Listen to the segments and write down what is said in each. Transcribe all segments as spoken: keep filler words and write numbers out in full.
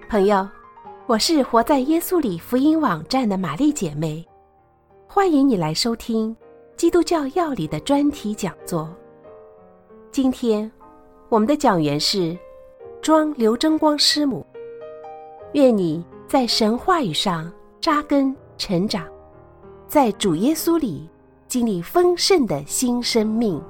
朋友，我是活在耶稣里福音网站的玛丽姐妹，欢迎你来收听基督教要理的专题讲座。今天我们的讲员是庄刘真光师母，愿你在神话语上扎根成长，在主耶稣里经历丰盛的新生命。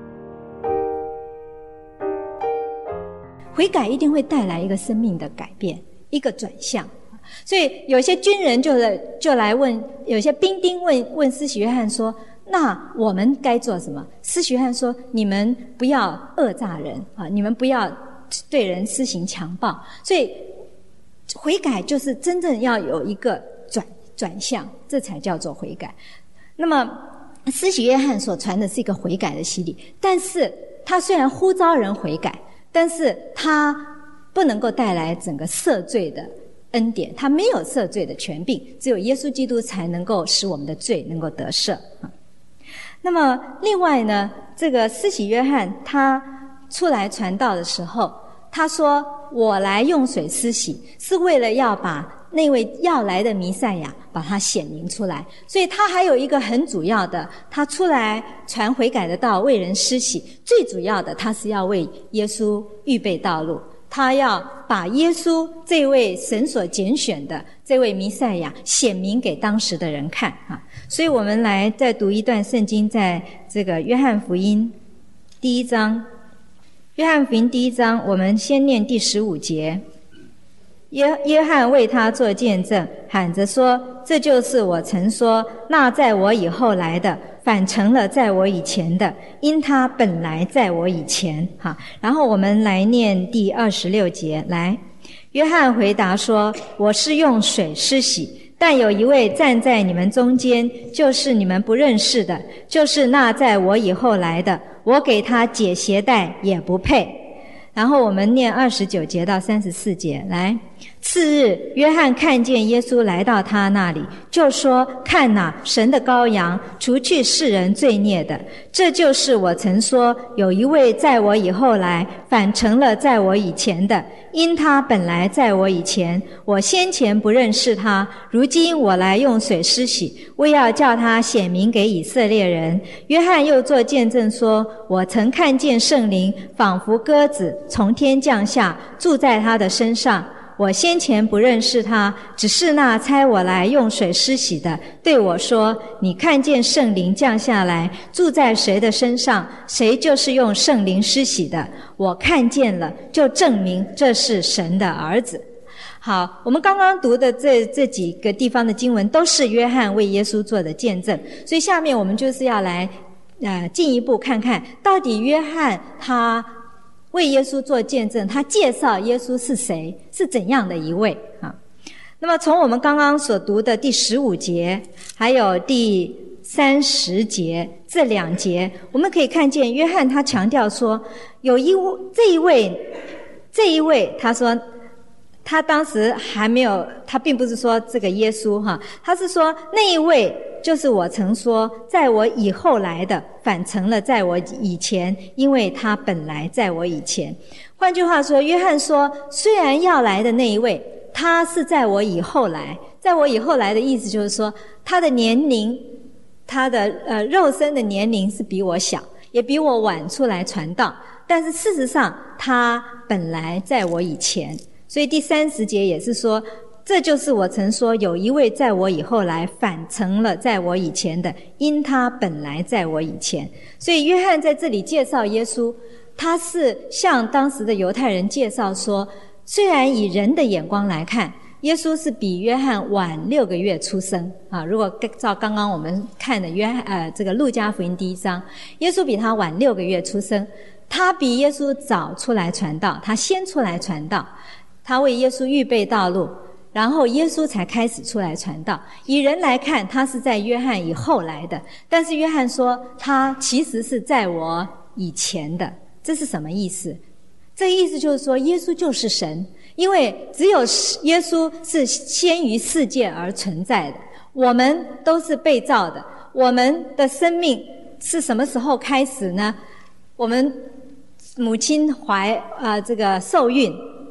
悔改一定会带来一个生命的改变，一个转向。所以有些军人就来就来问，有些兵丁问问施洗约翰说，那我们该做什么？施洗约翰说，你们不要恶诈人啊，你们不要对人施行强暴。所以悔改就是真正要有一个转转向，这才叫做悔改。那么施洗约翰所传的是一个悔改的洗礼，但是他虽然呼召人悔改，但是他不能够带来整个赦罪的恩典，他没有赦罪的权柄，只有耶稣基督才能够使我们的罪能够得赦。那么另外呢，这个施洗约翰他出来传道的时候，他说我来用水施洗，是为了要把那位要来的弥赛亚把他显明出来。所以他还有一个很主要的，他出来传悔改的道，为人施洗，最主要的他是要为耶稣预备道路，他要把耶稣这位神所拣选的这位弥赛亚显明给当时的人看啊。所以我们来再读一段圣经，在这个约翰福音第一章，约翰福音第一章，我们先念第十五节。约约翰为他做见证，喊着说，这就是我曾说，那在我以后来的反成了在我以前的，因他本来在我以前。好，然后我们来念第二十六节。来，约翰回答说，我是用水施洗，但有一位站在你们中间，就是你们不认识的，就是那在我以后来的，我给他解鞋带也不配。然后我们念二十九节到三十四节。来，次日约翰看见耶稣来到他那里，就说，看哪，神的羔羊，除去世人罪孽的。这就是我曾说，有一位在我以后来，反成了在我以前的，因他本来在我以前，我先前不认识他，如今我来用水施洗，为要叫他显明给以色列人。约翰又作见证说，我曾看见圣灵仿佛鸽子从天降下，住在他的身上。我先前不认识他，只是那差我来用水施洗的对我说，你看见圣灵降下来，住在谁的身上，谁就是用圣灵施洗的。我看见了，就证明这是神的儿子。好，我们刚刚读的这这几个地方的经文都是约翰为耶稣做的见证，所以下面我们就是要来呃进一步看看，到底约翰他为耶稣做见证，他介绍耶稣是谁，是怎样的一位啊？那么从我们刚刚所读的第十五节还有第三十节这两节，我们可以看见约翰他强调说，有一这一位这一位他说他当时还没有，他并不是说这个耶稣哈，他是说那一位就是我曾说，在我以后来的反成了在我以前，因为他本来在我以前。换句话说，约翰说，虽然要来的那一位他是在我以后来，在我以后来的意思就是说，他的年龄，他的呃肉身的年龄是比我小，也比我晚出来传道，但是事实上他本来在我以前。所以第三十节也是说，这就是我曾说，有一位在我以后来，反成了在我以前的，因他本来在我以前。所以约翰在这里介绍耶稣，他是向当时的犹太人介绍说，虽然以人的眼光来看，耶稣是比约翰晚六个月出生啊。如果照刚刚我们看的约翰呃这个路加福音第一章，耶稣比他晚六个月出生，他比耶稣早出来传道，他先出来传道，他为耶稣预备道路，然后耶稣才开始出来传道。以人来看，他是在约翰以后来的，但是约翰说他其实是在我以前的。这是什么意思？这个意思就是说，耶稣就是神，因为只有耶稣是先于世界而存在的，我们都是被造的。我们的生命是什么时候开始呢？我们母亲怀呃这个受孕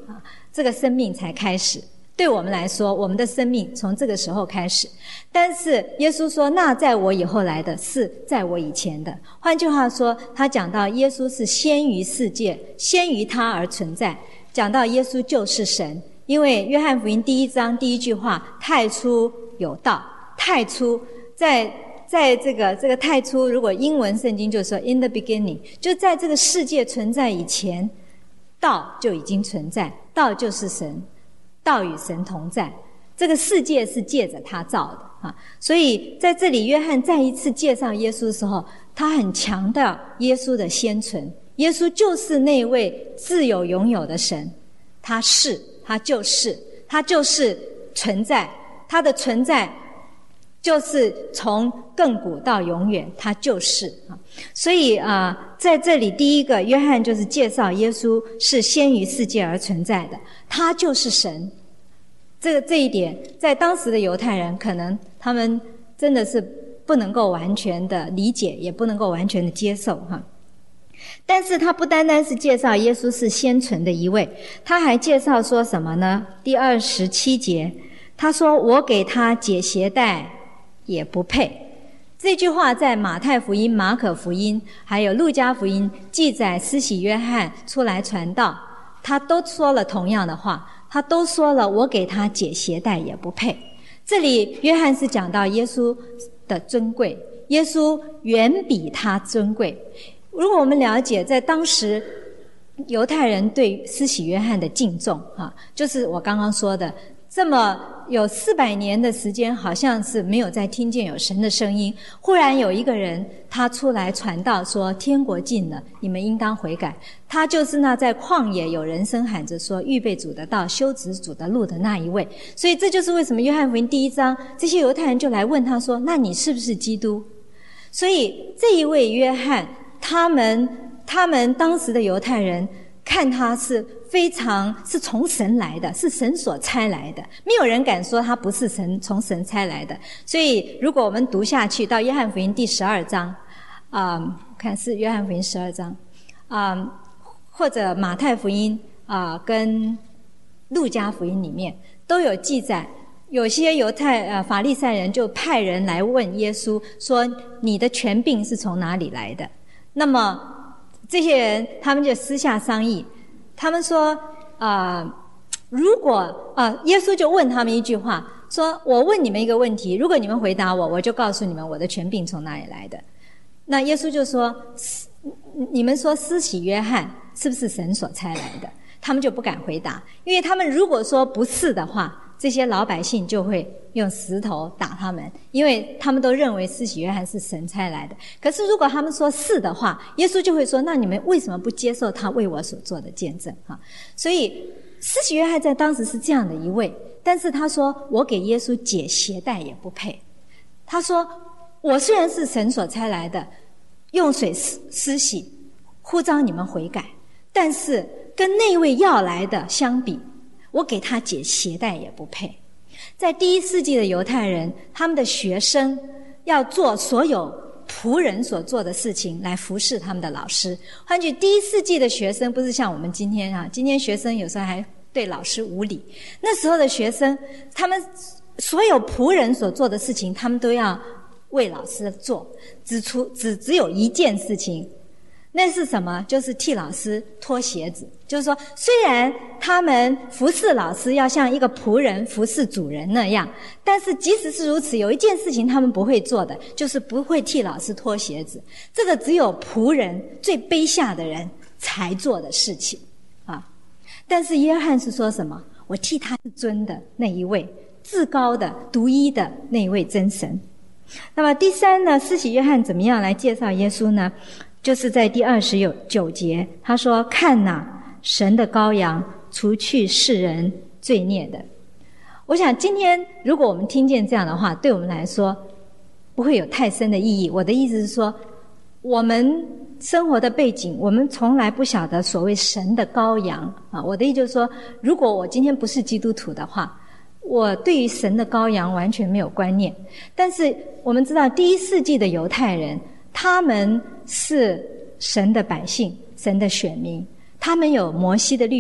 这个生命才开始。对我们来说，我们的生命从这个时候开始。但是耶稣说，那在我以后来的是在我以前的。换句话说，他讲到耶稣是先于世界，先于他而存在，讲到耶稣就是神。因为约翰福音第一章第一句话，太初有道，太初在在这个这个太初，如果英文圣经就说 in the beginning， 就在这个世界存在以前，道就已经存在，道就是神，道与神同在，这个世界是借着他造的啊。所以在这里约翰再一次介绍耶稣的时候，他很强调耶稣的先存，耶稣就是那位自有永有的神，他是，他就是他就是存在，他的存在就是从亘古到永远，他就是啊。所以啊、呃，在这里第一个约翰就是介绍耶稣是先于世界而存在的，他就是神。这个这一点在当时的犹太人可能他们真的是不能够完全的理解，也不能够完全的接受哈。但是他不单单是介绍耶稣是先存的一位，他还介绍说什么呢？第二十七节他说，我给他解鞋带也不配。这句话在马太福音、马可福音还有路加福音记载施洗约翰出来传道，他都说了同样的话，他都说了我给他解鞋带也不配。这里约翰是讲到耶稣的尊贵，耶稣远比他尊贵。如果我们了解在当时犹太人对施洗约翰的敬重啊，就是我刚刚说的，这么有四百年的时间，好像是没有再听见有神的声音。忽然有一个人，他出来传道说：“天国近了，你们应当悔改。”他就是那在旷野有人声喊着说：“预备主的道，修直主的路”的那一位。所以这就是为什么约翰福音第一章，这些犹太人就来问他说：“那你是不是基督？”所以这一位约翰，他们他们当时的犹太人看他是非常是从神来的，是神所差来的，没有人敢说他不是神从神差来的。所以如果我们读下去到约翰福音第十二章啊、呃，看是约翰福音十二章啊、呃，或者马太福音啊、呃、跟路加福音里面都有记载，有些犹太呃法利赛人就派人来问耶稣说：“你的权柄是从哪里来的？”那么这些人他们就私下商议，他们说啊、呃，如果啊、呃，耶稣就问他们一句话，说：“我问你们一个问题，如果你们回答我，我就告诉你们我的权柄从哪里来的。”那耶稣就说：“你们说施洗约翰是不是神所差来的？”他们就不敢回答，因为他们如果说不是的话，这些老百姓就会用石头打他们，因为他们都认为施洗约翰是神差来的。可是如果他们说是的话，耶稣就会说：“那你们为什么不接受他为我所做的见证？”哈，所以施洗约翰在当时是这样的一位，但是他说：“我给耶稣解鞋带也不配。”他说：“我虽然是神所差来的，用水施洗，呼召你们悔改，但是跟那位要来的相比，我给他解鞋带也不配。”在第一世纪的犹太人，他们的学生要做所有仆人所做的事情来服侍他们的老师。换句，第一世纪的学生不是像我们今天啊，今天学生有时候还对老师无礼。那时候的学生，他们所有仆人所做的事情，他们都要为老师做，只出只只有一件事情。那是什么？就是替老师脱鞋子。就是说，虽然他们服侍老师要像一个仆人服侍主人那样，但是即使是如此，有一件事情他们不会做的，就是不会替老师脱鞋子。这个只有仆人最卑下的人才做的事情啊。但是约翰是说什么？我替他是尊的那一位，至高的、独一的那一位真神。那么第三呢，施洗约翰怎么样来介绍耶稣呢？就是在第二十九节，他说：“看哪，神的羔羊，除去世人罪孽的。”我想今天如果我们听见这样的话，对我们来说不会有太深的意义。我的意思是说，我们生活的背景，我们从来不晓得所谓神的羔羊啊。我的意思就是说，如果我今天不是基督徒的话，我对于神的羔羊完全没有观念。但是我们知道，第一世纪的犹太人，他们是神的百姓，神的选民，他们有摩西的律法，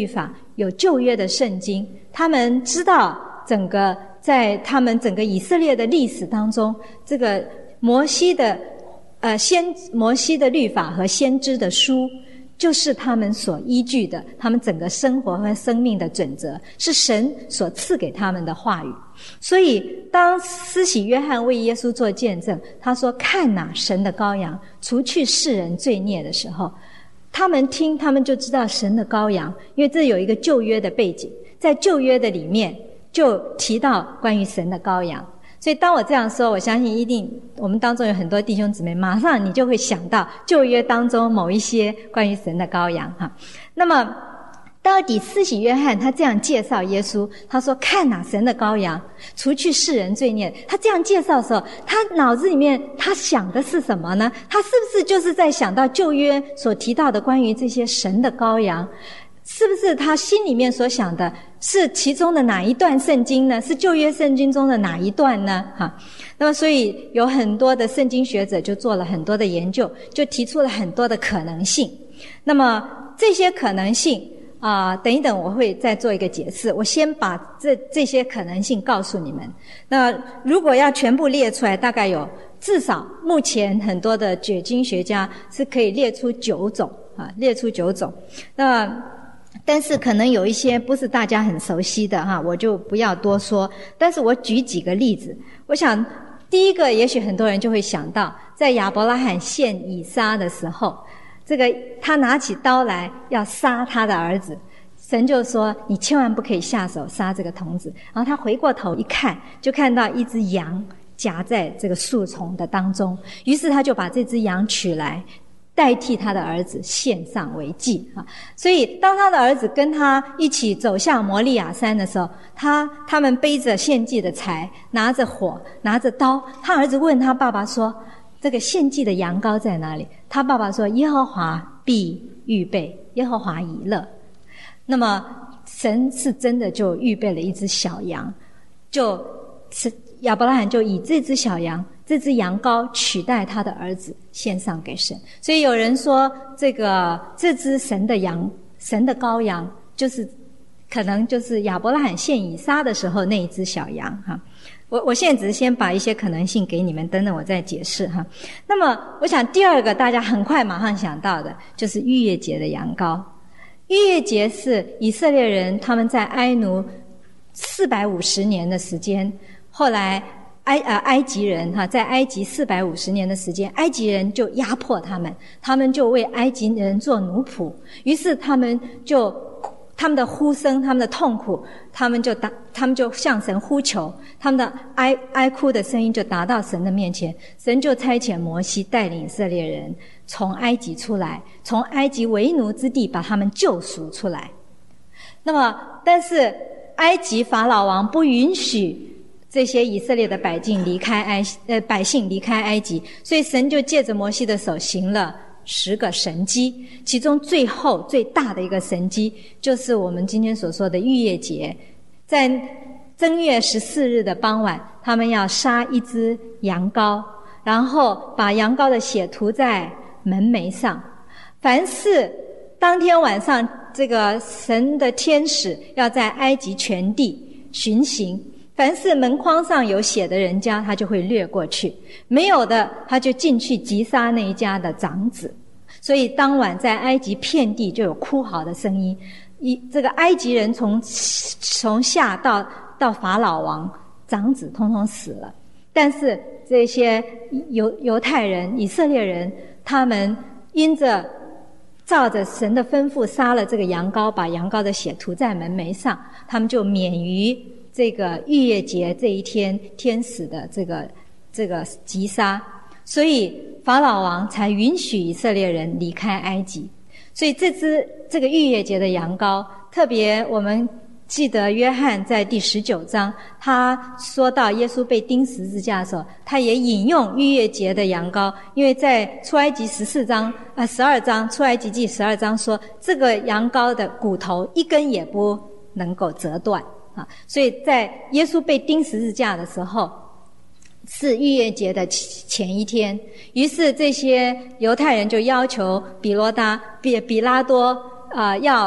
有旧约的圣经，他们知道整个在他们整个以色列的历史当中，这个摩西的呃先摩西的律法和先知的书，就是他们所依据的，他们整个生活和生命的准则，是神所赐给他们的话语。所以当施洗约翰为耶稣做见证，他说看哪，神的羔羊，除去世人罪孽的时候，他们听，他们就知道神的羔羊，因为这有一个旧约的背景，在旧约的里面就提到关于神的羔羊。所以当我这样说，我相信一定我们当中有很多弟兄姊妹，马上你就会想到旧约当中某一些关于神的羔羊哈。那么到底施洗约翰他这样介绍耶稣，他说看哪，神的羔羊，除去世人罪孽，他这样介绍的时候，他脑子里面他想的是什么呢？他是不是就是在想到旧约所提到的关于这些神的羔羊？是不是他心里面所想的是其中的哪一段圣经呢？是旧约圣经中的哪一段呢？哈，那么所以有很多的圣经学者就做了很多的研究，就提出了很多的可能性。那么这些可能性啊、呃，等一等我会再做一个解释。我先把这这些可能性告诉你们。那如果要全部列出来，大概有至少目前很多的解经学家是可以列出九种啊，列出九种。那但是可能有一些不是大家很熟悉的哈，我就不要多说。但是我举几个例子，我想第一个，也许很多人就会想到，在亚伯拉罕献以撒的时候，这个他拿起刀来要杀他的儿子，神就说你千万不可以下手杀这个童子。然后他回过头一看，就看到一只羊夹在这个树丛的当中，于是他就把这只羊取来，代替他的儿子献上为祭啊。所以当他的儿子跟他一起走向摩利亚山的时候，他他们背着献祭的柴，拿着火，拿着刀，他儿子问他爸爸说，这个献祭的羊羔在哪里？他爸爸说，耶和华必预备，耶和华已乐。那么神是真的就预备了一只小羊，就是亚伯拉罕就以这只小羊，这只羊羔取代他的儿子献上给神。所以有人说，这个这只神的羊，神的羔羊，就是可能就是亚伯拉罕献以撒的时候那一只小羊哈。我我现在只是先把一些可能性给你们，等等我再解释哈。那么我想第二个大家很快马上想到的就是逾越节的羊羔。逾越节是以色列人他们在埃奴四百五十年的时间，后来埃呃埃及人哈，在埃及四百五十年的时间，埃及人就压迫他们，他们就为埃及人做奴仆，于是他们就他们的呼声，他们的痛苦，他们就达，他们就向神呼求，他们的哀哀哭的声音就达到神的面前，神就差遣摩西带领以色列人从埃及出来，从埃及为奴之地把他们救赎出来。那么，但是埃及法老王不允许这些以色列的百姓离开埃呃百姓离开埃及，所以神就借着摩西的手行了十个神迹，其中最后最大的一个神迹就是我们今天所说的逾越节。在正月十四日的傍晚，他们要杀一只羊羔，然后把羊羔的血涂在门楣上。凡是当天晚上这个神的天使要在埃及全地巡行，凡是门框上有血的人家，他就会掠过去，没有的他就进去击杀那一家的长子。所以当晚在埃及遍地就有哭嚎的声音，一这个埃及人从从下到到法老王，长子通通死了。但是这些犹犹太人、以色列人，他们因着照着神的吩咐杀了这个羊羔，把羊羔的血涂在门楣上，他们就免于这个逾越节这一天天使的这个这个击杀。所以法老王才允许以色列人离开埃及。所以这只这个逾越节的羊羔，特别我们记得约翰在第十九章，他说到耶稣被钉十字架的时候，他也引用逾越节的羊羔，因为在出埃及十四章呃十二章出埃及记十二章说，这个羊羔的骨头一根也不能够折断啊。所以在耶稣被钉十字架的时候，是逾越节的前一天，于是这些犹太人就要求比罗达比比拉多呃要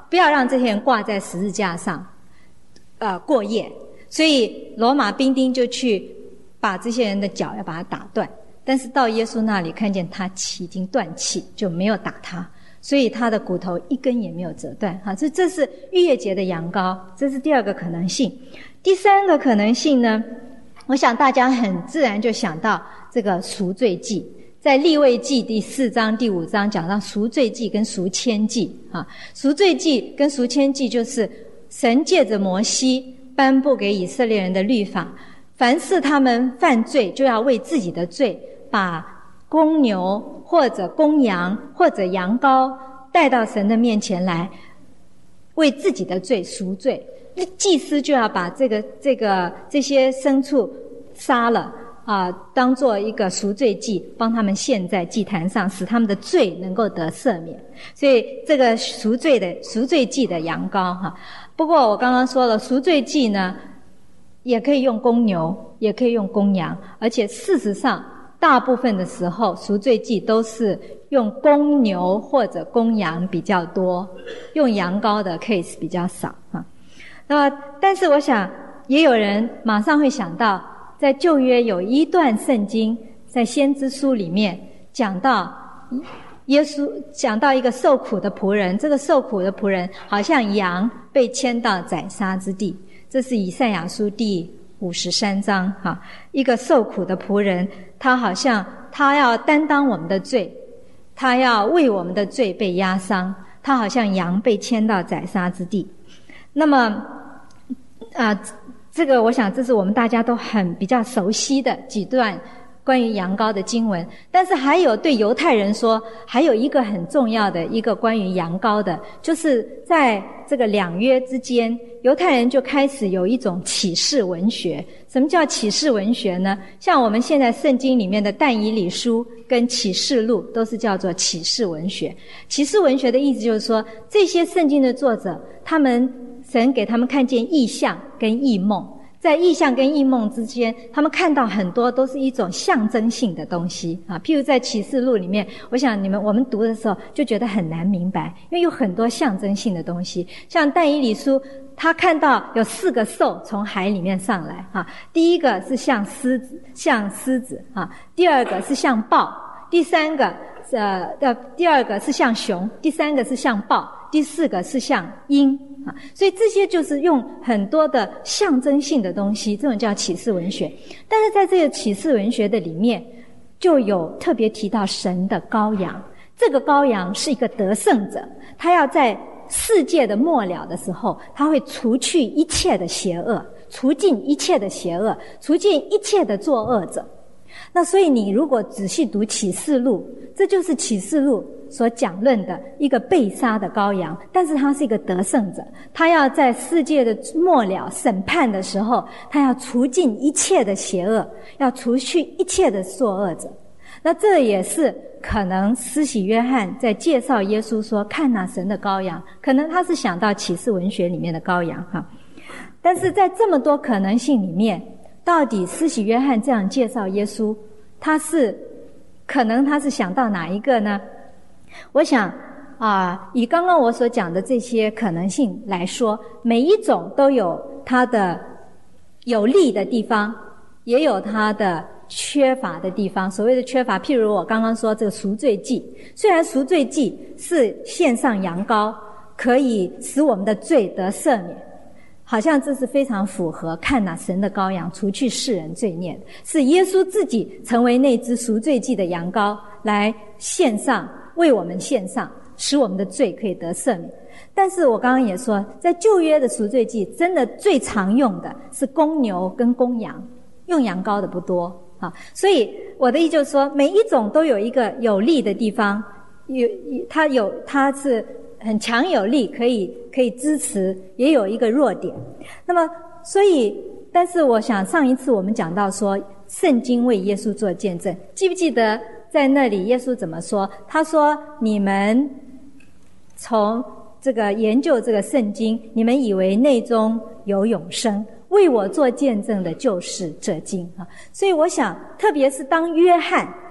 不要让这些人挂在十字架上呃过夜。所以罗马兵丁就去把这些人的脚要把它打断，但是到耶稣那里看见他已经断气，就没有打他，所以他的骨头一根也没有折断。好，这这是逾越节的羊羔，这是第二个可能性。第三个可能性呢，我想大家很自然就想到这个赎罪祭，在利未记第四章第五章讲到赎罪祭跟赎愆祭啊，赎罪祭跟赎愆祭就是神借着摩西颁布给以色列人的律法，凡是他们犯罪就要为自己的罪把公牛或者公羊或者羊羔带到神的面前来，为自己的罪赎罪。那祭司就要把这个这个这些牲畜杀了啊，当做一个赎罪祭，帮他们献在祭坛上，使他们的罪能够得赦免。所以这个赎罪的赎罪祭的羊羔哈，不过我刚刚说了，赎罪祭呢也可以用公牛，也可以用公羊，而且事实上大部分的时候赎罪祭都是用公牛或者公羊比较多，用羊羔的 case 比较少哈。那么但是我想也有人马上会想到，在旧约有一段圣经，在先知书里面讲到耶稣讲到一个受苦的仆人，这个受苦的仆人好像羊被牵到宰杀之地，这是以赛亚书第五十三章哈，一个受苦的仆人，他好像他要担当我们的罪，他要为我们的罪被压伤，他好像羊被牵到宰杀之地。那么啊、呃，这个我想这是我们大家都很比较熟悉的几段关于羊羔的经文。但是还有对犹太人说，还有一个很重要的一个关于羊羔的，就是在这个两约之间，犹太人就开始有一种启示文学。什么叫启示文学呢？像我们现在圣经里面的但以理书跟启示录都是叫做启示文学。启示文学的意思就是说，这些圣经的作者，他们神给他们看见异象跟异梦，在异象跟异梦之间，他们看到很多都是一种象征性的东西啊。譬如在启示录里面，我想你们我们读的时候就觉得很难明白，因为有很多象征性的东西。像但以理书，他看到有四个兽从海里面上来啊，第一个是像狮子，像狮子啊；第二个是像豹；第三个呃呃，第二个是像熊；第三个是像豹；第四个是像鹰。啊，所以这些就是用很多的象征性的东西，这种叫启示文学。但是在这个启示文学的里面，就有特别提到神的羔羊。这个羔羊是一个得胜者，他要在世界的末了的时候，他会除去一切的邪恶，除尽一切的邪恶，除尽一切的作恶者。那所以你如果仔细读启示录，这就是启示录所讲论的一个被杀的羔羊，但是他是一个得胜者，他要在世界的末了审判的时候，他要除尽一切的邪恶，要除去一切的作恶者。那这也是可能施洗约翰在介绍耶稣说看哪神的羔羊，可能他是想到启示文学里面的羔羊哈。但是在这么多可能性里面，到底施洗约翰这样介绍耶稣，他是可能他是想到哪一个呢？我想啊，以刚刚我所讲的这些可能性来说，每一种都有它的有利的地方，也有它的缺乏的地方。所谓的缺乏，譬如我刚刚说这个赎罪祭，虽然赎罪祭是献上羊羔，可以使我们的罪得赦免，好像这是非常符合看哪神的羔羊除去世人罪孽的，是耶稣自己成为那只赎罪祭的羊羔来献上，为我们献上，使我们的罪可以得赦免。但是我刚刚也说，在旧约的赎罪祭真的最常用的是公牛跟公羊，用羊羔的不多啊。所以我的意思就是说，每一种都有一个有利的地方，有它有它是很强有力，可以可以支持，也有一个弱点。那么所以但是我想上一次我们讲到说圣经为耶稣做见证，记不记得在那里耶稣怎么说？他说你们从这个研究这个圣经，你们以为内中有永生，为我做见证的就是这经啊。所以我想特别是当约翰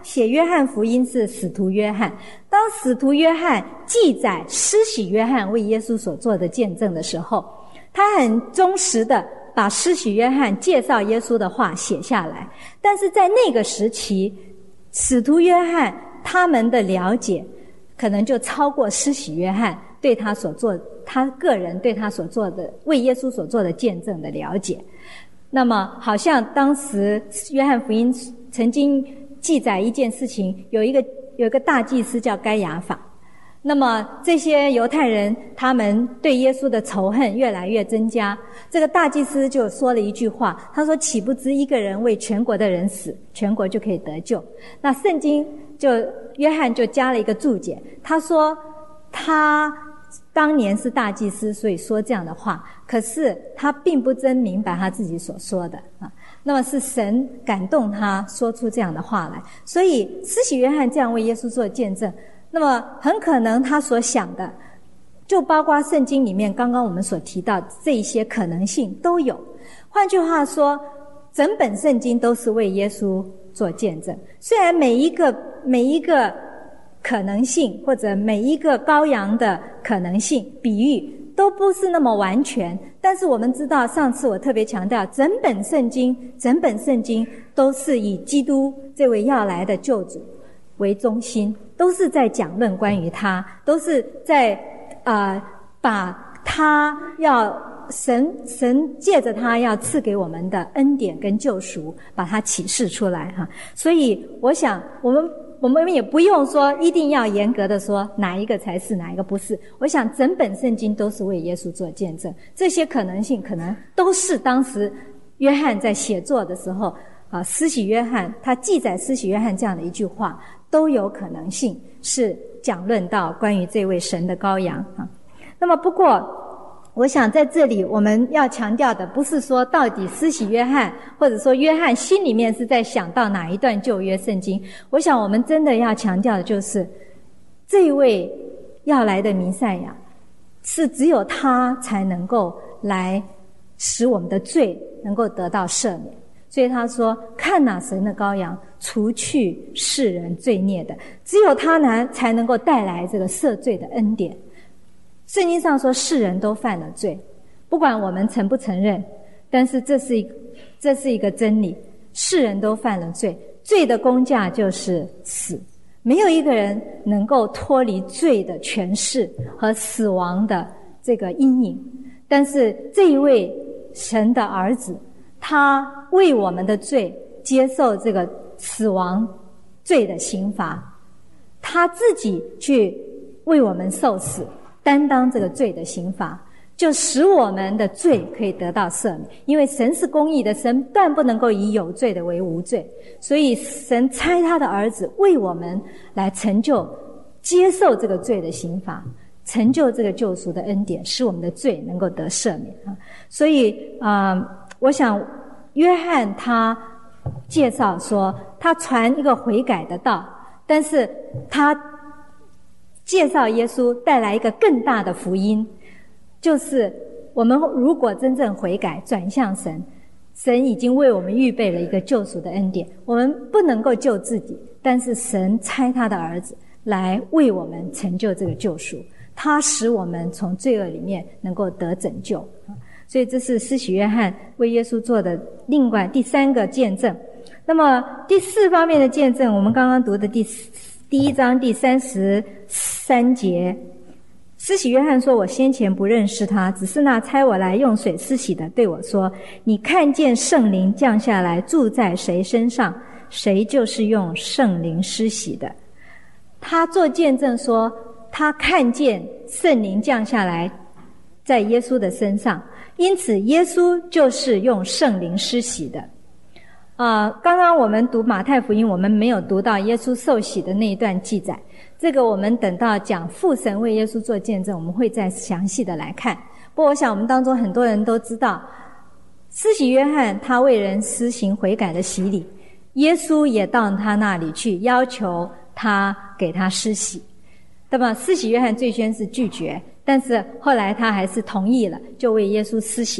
写约翰福音是使徒约翰。当使徒约翰记载施洗约翰为耶稣所做的见证的时候，他很忠实的把施洗约翰介绍耶稣的话写下来。但是在那个时期，使徒约翰他们的了解可能就超过施洗约翰对他所做，他个人对他所做的为耶稣所做的见证的了解。那么好像当时约翰福音曾经记载一件事情，有一个有一个大祭司叫该亚法。那么这些犹太人他们对耶稣的仇恨越来越增加，这个大祭司就说了一句话，他说岂不知一个人为全国的人死，全国就可以得救。那圣经就约翰就加了一个注解，他说他当年是大祭司，所以说这样的话，可是他并不真明白他自己所说的啊。那么是神感动他说出这样的话来，所以施洗约翰这样为耶稣做见证，那么很可能他所想的就包括圣经里面刚刚我们所提到这一些可能性都有。换句话说，整本圣经都是为耶稣做见证，虽然每一个每一个可能性或者每一个羔羊的可能性比喻都不是那么完全，但是我们知道，上次我特别强调，整本圣经整本圣经都是以基督这位要来的救主为中心，都是在讲论关于他，都是在呃把他要神神借着他要赐给我们的恩典跟救赎把它启示出来哈。所以我想我们我们也不用说一定要严格的说哪一个才是哪一个不是，我想整本圣经都是为耶稣做见证，这些可能性可能都是当时约翰在写作的时候啊，施洗约翰他记载施洗约翰这样的一句话都有可能性是讲论到关于这位神的羔羊啊。那么不过我想在这里我们要强调的不是说到底施洗约翰或者说约翰心里面是在想到哪一段旧约圣经，我想我们真的要强调的就是这位要来的弥赛亚是只有他才能够来使我们的罪能够得到赦免。所以他说看哪，神的羔羊除去世人罪孽的，只有他呢才能够带来这个赦罪的恩典。圣经上说世人都犯了罪，不管我们承不承认，但是这是一个这是一个真理，世人都犯了罪，罪的工价就是死，没有一个人能够脱离罪的权势和死亡的这个阴影。但是这一位神的儿子，他为我们的罪接受这个死亡罪的刑罚，他自己去为我们受死，担当这个罪的刑罚，就使我们的罪可以得到赦免。因为神是公义的，神断不能够以有罪的为无罪，所以神差他的儿子为我们来成就接受这个罪的刑罚，成就这个救赎的恩典，使我们的罪能够得赦免啊。所以啊、呃，我想约翰他介绍说他传一个悔改的道，但是他介绍耶稣带来一个更大的福音，就是我们如果真正悔改转向神，神已经为我们预备了一个救赎的恩典，我们不能够救自己，但是神差他的儿子来为我们成就这个救赎，他使我们从罪恶里面能够得拯救。所以这是施洗约翰为耶稣做的另外第三个见证。那么第四方面的见证，我们刚刚读的第四第一章第三十三节，施洗约翰说，我先前不认识他，只是那差我来用水施洗的对我说，你看见圣灵降下来住在谁身上，谁就是用圣灵施洗的。他做见证说他看见圣灵降下来在耶稣的身上，因此耶稣就是用圣灵施洗的。啊、呃，刚刚我们读马太福音，我们没有读到耶稣受洗的那一段记载，这个我们等到讲父神为耶稣做见证，我们会再详细的来看。不过我想我们当中很多人都知道，施洗约翰他为人施行悔改的洗礼，耶稣也到他那里去要求他给他施洗。那么施洗约翰最先是拒绝，但是后来他还是同意了，就为耶稣施洗。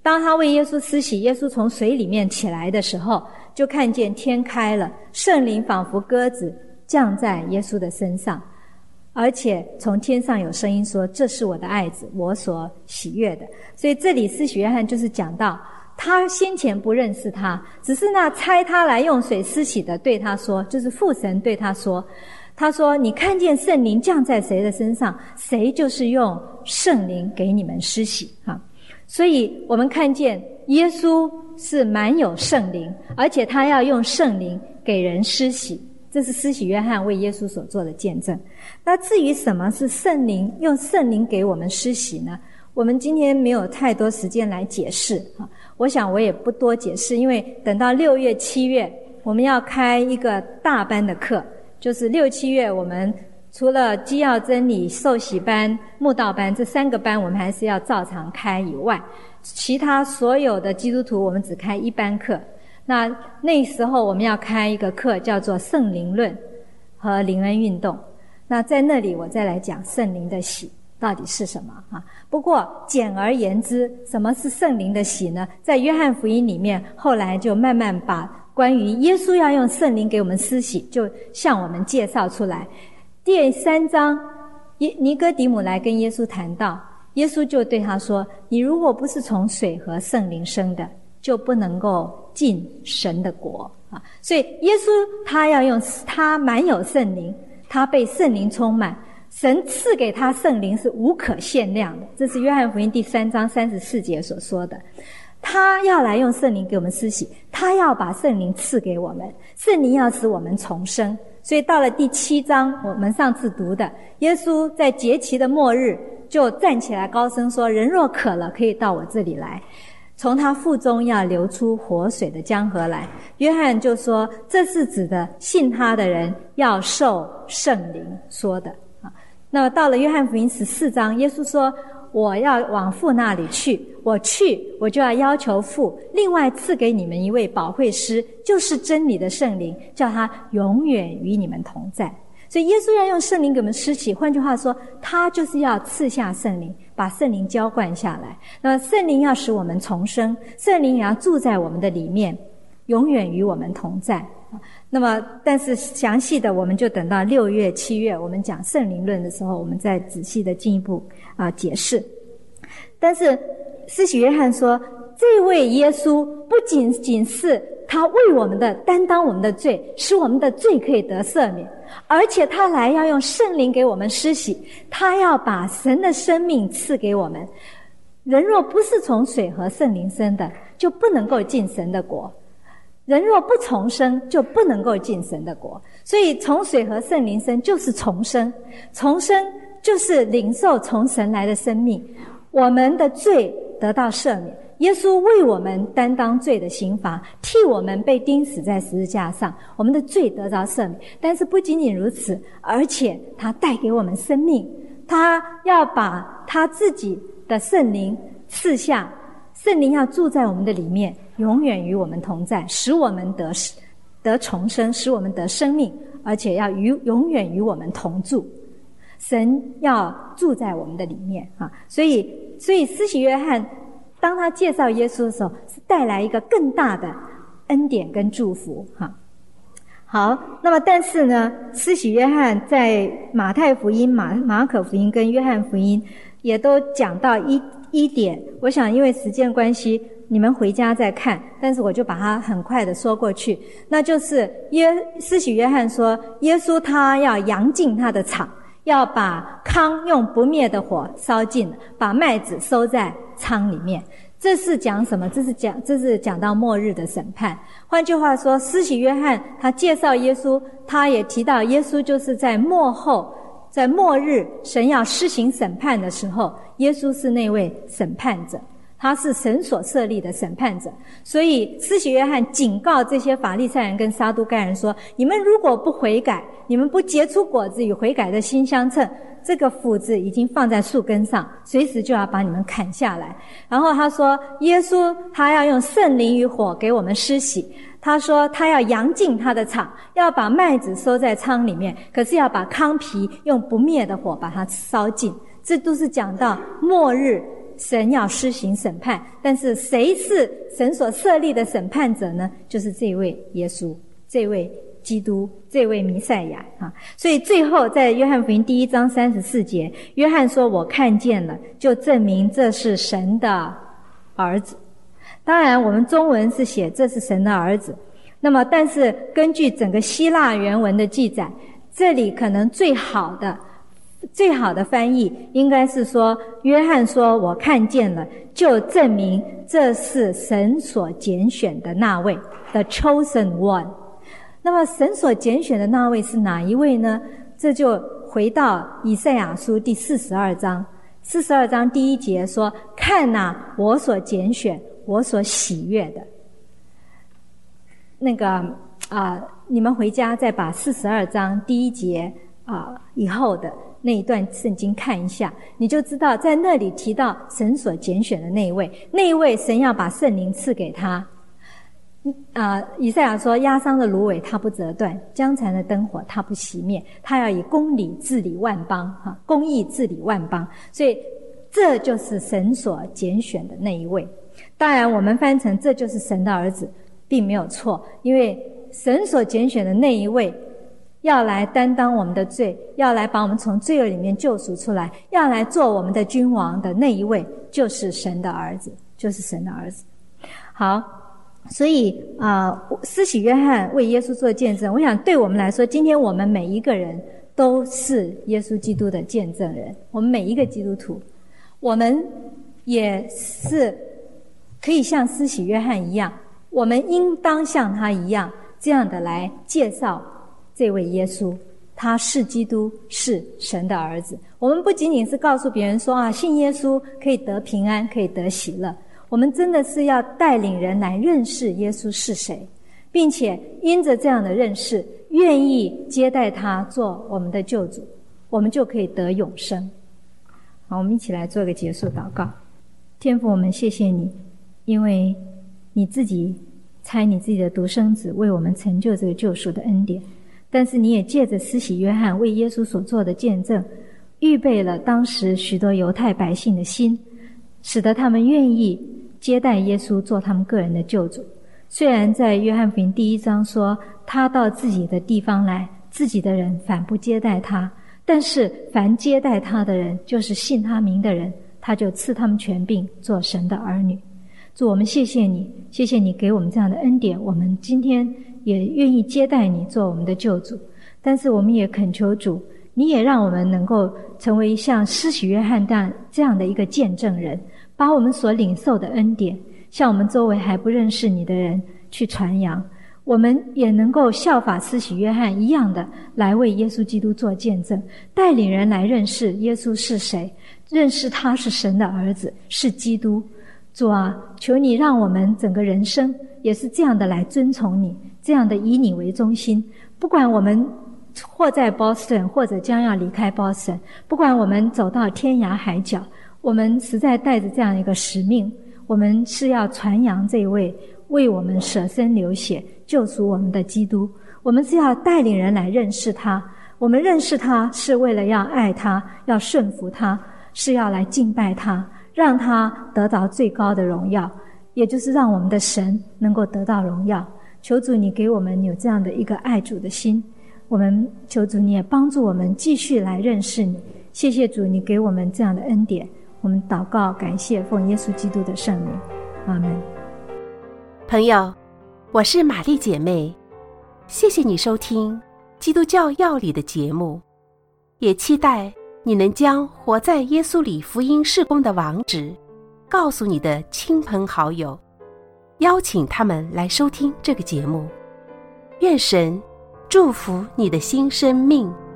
当他为耶稣施洗，耶稣从水里面起来的时候，就看见天开了，圣灵仿佛鸽子降在耶稣的身上，而且从天上有声音说，这是我的爱子，我所喜悦的。所以这里施洗约翰就是讲到他先前不认识他，只是那差他来用水施洗的对他说，就是父神对他说，他说你看见圣灵降在谁的身上，谁就是用圣灵给你们施洗啊。所以我们看见耶稣是满有圣灵，而且他要用圣灵给人施洗，这是施洗约翰为耶稣所做的见证。那至于什么是圣灵，用圣灵给我们施洗呢？我们今天没有太多时间来解释啊，我想我也不多解释，因为等到六月七月我们要开一个大班的课，就是六七月我们除了基要真理、受洗班、慕道班这三个班我们还是要照常开以外，其他所有的基督徒我们只开一班课。那那时候我们要开一个课叫做圣灵论和灵恩运动，那在那里我再来讲圣灵的洗到底是什么啊？不过简而言之，什么是圣灵的洗呢？在约翰福音里面后来就慢慢把关于耶稣要用圣灵给我们施洗就向我们介绍出来。第三章尼哥底母来跟耶稣谈到，耶稣就对他说，你如果不是从水和圣灵生的，就不能够进神的国啊。所以耶稣他要用，他满有圣灵，他被圣灵充满，神赐给他圣灵是无可限量的，这是约翰福音第三章三十四节所说的。他要来用圣灵给我们施洗，他要把圣灵赐给我们，圣灵要使我们重生。所以到了第七章我们上次读的，耶稣在节期的末日就站起来高声说，人若渴了可以到我这里来，从他腹中要流出活水的江河来。约翰就说，这是指的信他的人要受圣灵说的。那么到了约翰福音十四章，耶稣说，我要往父那里去，我去我就要要求父另外赐给你们一位保惠师，就是真理的圣灵，叫他永远与你们同在。所以耶稣要用圣灵给我们施洗，换句话说，他就是要赐下圣灵，把圣灵浇灌下来。那么圣灵要使我们重生，圣灵也要住在我们的里面，永远与我们同在。那么但是详细的我们就等到六月七月我们讲圣灵论的时候，我们再仔细的进一步啊、呃、解释。但是施洗约翰说，这位耶稣不仅仅是他为我们的担当我们的罪，使我们的罪可以得赦免，而且他来要用圣灵给我们施洗，他要把神的生命赐给我们。人若不是从水和圣灵生的，就不能够进神的国，人若不重生，就不能够进神的国。所以从水和圣灵生就是重生，重生就是领受从神来的生命，我们的罪得到赦免，耶稣为我们担当罪的刑罚，替我们被钉死在十字架上，我们的罪得到赦免。但是不仅仅如此，而且他带给我们生命，他要把他自己的圣灵赐下，圣灵要住在我们的里面，永远与我们同在，使我们得得重生，使我们得生命，而且要与永远与我们同住。神要住在我们的里面啊，所以所以施洗约翰当他介绍耶稣的时候，是带来一个更大的恩典跟祝福哈。好，那么但是呢，施洗约翰在马太福音、马马可福音跟约翰福音也都讲到一一点，我想因为时间关系，你们回家再看，但是我就把它很快的说过去。那就是耶施洗约翰说，耶稣他要扬尽他的场，要把糠用不灭的火烧尽，把麦子收在仓里面。这是讲什么？这是讲这是讲到末日的审判。换句话说，施洗约翰他介绍耶稣，他也提到耶稣就是在末后，在末日神要施行审判的时候，耶稣是那位审判者，他是神所设立的审判者。所以施洗约翰警告这些法利赛人跟撒都该人说，你们如果不悔改，你们不结出果子与悔改的心相称，这个斧子已经放在树根上，随时就要把你们砍下来。然后他说，耶稣他要用圣灵与火给我们施洗，他说他要扬尽他的场，要把麦子收在仓里面，可是要把糠皮用不灭的火把它烧尽。这都是讲到末日神要施行审判，但是谁是神所设立的审判者呢？就是这位耶稣，这位基督，这位弥赛亚啊。所以最后在约翰福音第一章三十四节，约翰说我看见了，就证明这是神的儿子。当然我们中文是写这是神的儿子，那么但是根据整个希腊原文的记载，这里可能最好的最好的翻译应该是说，约翰说我看见了，就证明这是神所拣选的那位 The chosen one。 那么神所拣选的那位是哪一位呢？这就回到以赛亚书第四十二章，四十二章第一节说，看哪，我所拣选，我所喜悦的。那个啊、呃，你们回家再把四十二章第一节啊、呃、以后的那一段圣经看一下，你就知道在那里提到神所拣选的那一位，那一位神要把圣灵赐给他。啊、呃，以赛亚说，压伤的芦苇他不折断，将残的灯火他不熄灭，他要以公理治理万邦，哈，公义治理万邦。所以这就是神所拣选的那一位。当然我们翻成这就是神的儿子并没有错，因为神所拣选的那一位要来担当我们的罪，要来把我们从罪恶里面救赎出来，要来做我们的君王的那一位，就是神的儿子，就是神的儿子。好，所以啊、呃，施洗约翰为耶稣做见证，我想对我们来说，今天我们每一个人都是耶稣基督的见证人，我们每一个基督徒，我们也是可以像施洗约翰一样，我们应当像他一样，这样的来介绍这位耶稣，他是基督，是神的儿子。我们不仅仅是告诉别人说啊，信耶稣可以得平安，可以得喜乐，我们真的是要带领人来认识耶稣是谁，并且因着这样的认识，愿意接待他做我们的救主，我们就可以得永生。好，我们一起来做个结束祷告。天父，我们谢谢你，因为你自己差你自己的独生子为我们成就这个救赎的恩典，但是你也借着施洗约翰为耶稣所做的见证，预备了当时许多犹太百姓的心，使得他们愿意接待耶稣做他们个人的救主。虽然在约翰福音第一章说他到自己的地方来，自己的人反不接待他，但是凡接待他的人，就是信他名的人，他就赐他们权柄做神的儿女。主，我们谢谢你，谢谢你给我们这样的恩典，我们今天也愿意接待你做我们的救主。但是我们也恳求主，你也让我们能够成为像施洗约翰这样的一个见证人，把我们所领受的恩典向我们周围还不认识你的人去传扬。我们也能够效法施洗约翰一样的来为耶稣基督做见证，带领人来认识耶稣是谁，认识他是神的儿子，是基督。主啊，求你让我们整个人生也是这样的来遵从你，这样的以你为中心。不管我们或在 Boston 或者将要离开 Boston， 不管我们走到天涯海角，我们实在带着这样一个使命，我们是要传扬这位为我们舍身流血救赎我们的基督，我们是要带领人来认识他。我们认识他是为了要爱他，要顺服他，是要来敬拜他，让他得到最高的荣耀，也就是让我们的神能够得到荣耀。求主你给我们有这样的一个爱主的心，我们求主你也帮助我们继续来认识你。谢谢主你给我们这样的恩典，我们祷告感谢，奉耶稣基督的圣名，阿们。 朋友，我是玛丽姐妹，谢谢你收听基督教要理的节目，也期待你能将活在耶稣里福音事工的网址告诉你的亲朋好友，邀请他们来收听这个节目。愿神祝福你的新生命。